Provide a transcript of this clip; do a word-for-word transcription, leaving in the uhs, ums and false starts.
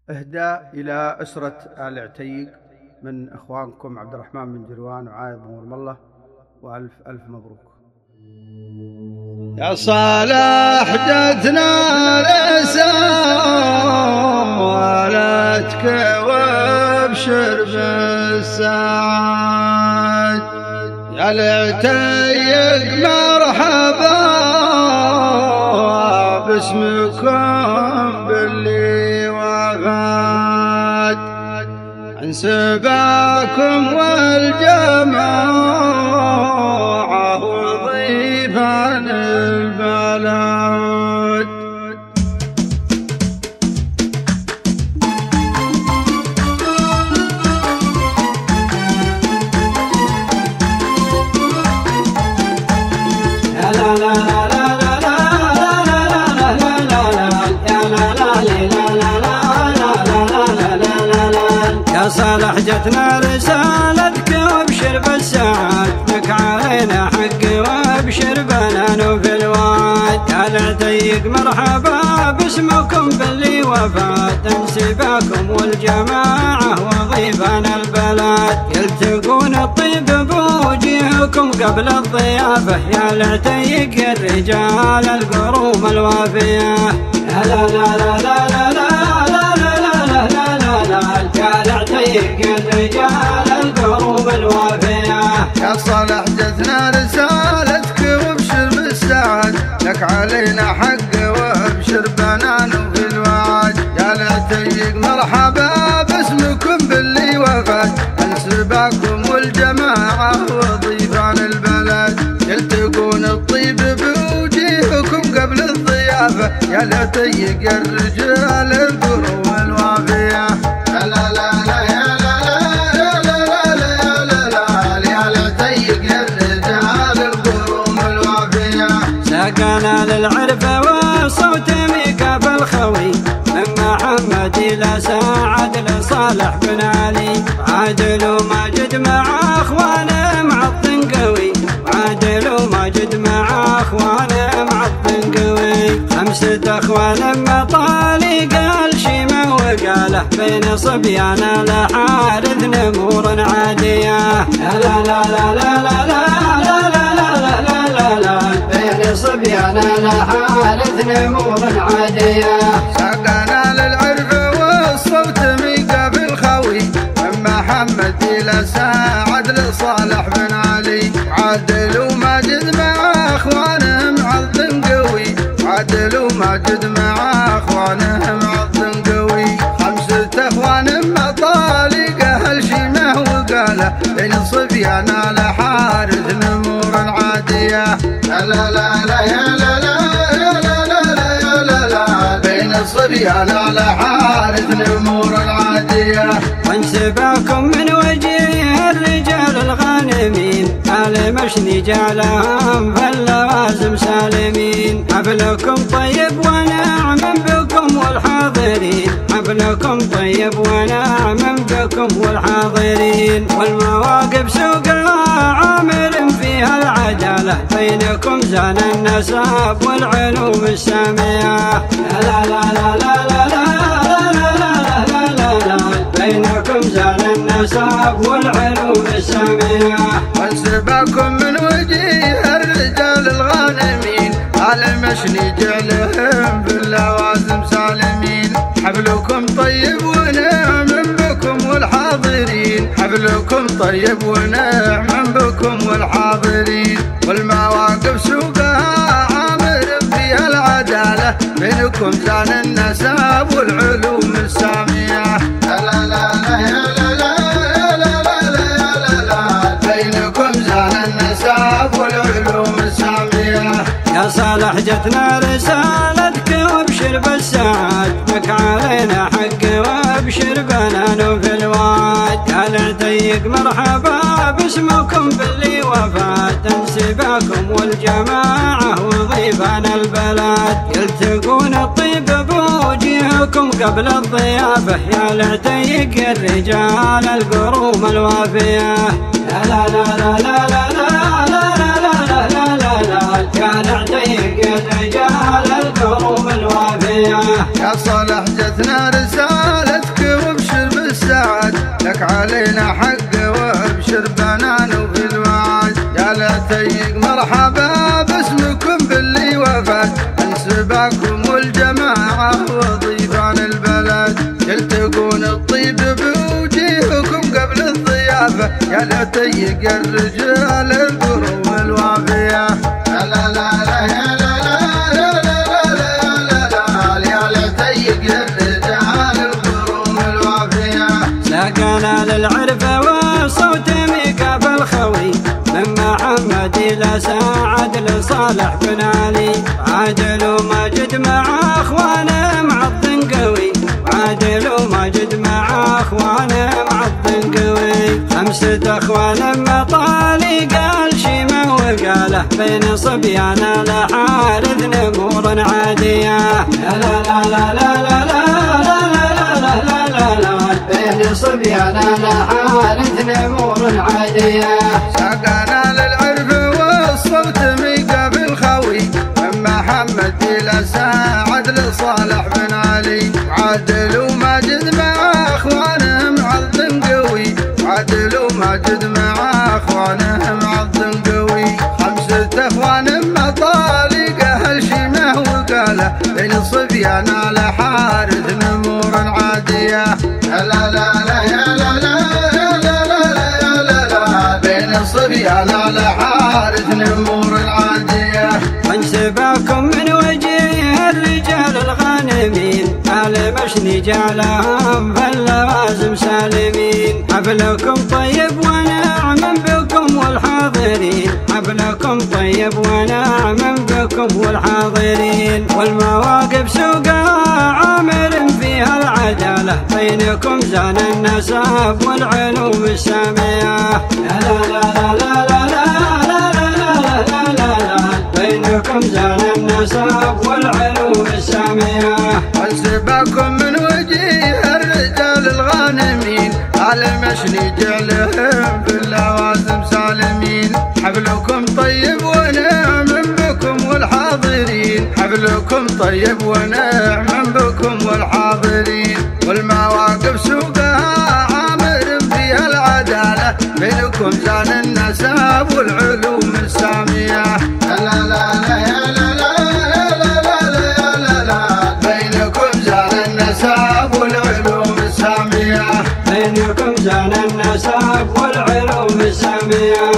إهداء إلى أسرة آل عتيق من إخوانكم عبد الرحمن بن جروان وعايض بن مرم الله، وألف ألف مبروك. يا صالح جتنا رسالتك وابشر بالسعاد، يا العتيق مرحبا باسمكم باللي وفات، عن سباكم والجماعة وضيفان البلد. يا لا لا لا يا صالح جتنا رسالتك وابشر بالسعاد، لك علينا حق وابشر بنان في الواد، يا العتيق مرحبا باسمكم باللي وفات، انسباكم والجماعة وضيفان البلد، يلتقون الطيب بوجيهكم قبل الضيافة، يا العتيق الرجال القروم الوافية. لا لا لا لا لا لا يا العتيق الرجال القروم الوافية. يا صالح جتنا رسالتك وابشر بالسعاد، لك علينا حق وابشر بنان في الوعد، يا العتيق مرحبا باسمكم باللي وفات، انسباكم والجماعة وضيفان البلد، يلتقون الطيب بوجيهكم قبل الضيافة، يا العتيق الرجال القروم الوافية. لا لا لا يا لا لا يا لا لا يا لا لا يا العتيق الرجال القروم الوافية. ساقنا للعرف والصوت ميكا بالخوي، من محمد إلى سعد لصالح بن علي، عادل وماجد مع اخوانه معطن قوي، عادل وماجد مع اخوانه معطن قوي، خمسة اخوان مطالي قال شيمه وقاله، بين صبيانا لحارث نمور عادية. لا لا لا لا لا لا لا لا لا لا بين صبيانا لحارث نمور عادية. ساقنا للعرف والصوت ميقا بالخوي، من محمد إلى سعد لصالح بن علي، عادل وماجد مع اخوانهم معطن قوي، عادل وماجد مع اخوانهم معطن قوي، خمسة اخوان مطالق اهل شيمه وقاله، بين صبيانا لحارث نمور عادية. لا لا لا لا يا لا لا يا لا لا يا لا لا بين صبيانا لحارث نمور عادية. وانسباكم من وجه الرجال الغانمين، آل مشني جعلهم فاللوازم سالمين، حفلكم طيب ونعم بكم والحاضرين، حفلكم طيب ونعم بكم والحاضرين، والمواقف سوقها عامر فيها العدالة، بينكم زان النسب والعلوم السامية. لا لا لا لا لا لا بينكم زان النسب والعلوم السامية. وانسباكم من وجيه الرجال الغانمين، آل مشني جعلهم باللوازم سالمين، حفلكم طيب ونعم بكم والحاضرين، حفلكم طيب ونعم بكم والحاضرين، والمواقف سوقها عامر فيها العدالة، بينكم زان النسب والعلوم السامية. لا لا لا يا لا لا يا لا لا يا لا لا بينكم زان النسب والعلوم السامية. يا صالح جتنا رسالتك وابشر بالسعاد، لك علينا حق وابشر بنان في الواد، يا العتيق مرحبا باسمكم باللي وفات، انسباكم والجماعة وضيفان البلد، يلتقون الطيب بوجيهكم قبل الضيافة، يا العتيق الرجال القروم الوافية. لا لا لا لا لا لا لا لا لا لا يا العتيق الرجال القروم الوافية. يا صالح جتنا رسالتك لك علينا حق وابشر بنان وفي الوعد. يا العتيق مرحبا باسمكم باللي وفد، انسباكم والجماعة وضيفان البلد، يلتقون الطيب بوجيهكم قبل الضيافة. يا العتيق الرجال القروم الوافية. لا لا لا لا يا لا لا لا لا لا لا يا العتيق الرجال القروم الوافية. ساقنا للعرفة والصوت ميقاف الخوي، من محمد إلى سعد لصالح بن علي، عادل وماجد مع اخوانه معض قوي، عادل وماجد مع اخوانه معض قوي. خمسة اخوان مطالي قال شيمه وقاله، بين صبيانا لحارث نمور عادية. لا لا لا لا لا لا لا لا لا لا بين صبيانا لحارث نمور عادية. ساقنا للعرف والصوت ميقاف الخوي، من محمد إلى سعد لصالح بن علي، عادل وماجد مع اخوانه معض قوي، عادل وماجد مع اخوانه معض قوي. خمسة اخوان مطالق اهل شيمه وقاله، بين صبيان على حارث نمور عادية. لا لا لا يا لا لا يا لا لا يا لا لا بين صبيان على حارث نمور عادية. وانسباكم من وجه الرجال الغانمين، آل مشني جعلهم فاللوازم سالمين. حفلكم طيب ونعم بكم والحاضرين، حفلكم طيب ونعم بكم والحاضرين. والمواقف سوقها عامر فيها العدالة، بينكم زان النسب والعلوم السامية. لا لا لا لا لا لا لا لا لا لا بينكم زان النسب والعلوم السامية. وانسباكم من وجيه الرجال الغانمين، آل مشني جعلهم في اللوازم سالمين. حفلكم طيب ونعم بكم والحاضرين، حفلكم طيب ونعم بكم والحاضرين. والمواقف سوقها عامر فيها العدالة، بينكم زان النسب والعلوم السامية. لا لا لا يا لا لا يا لا لا يا لا لا بينكم زان النسب والعلوم السامية، بينكم زان النسب والعلوم السامية.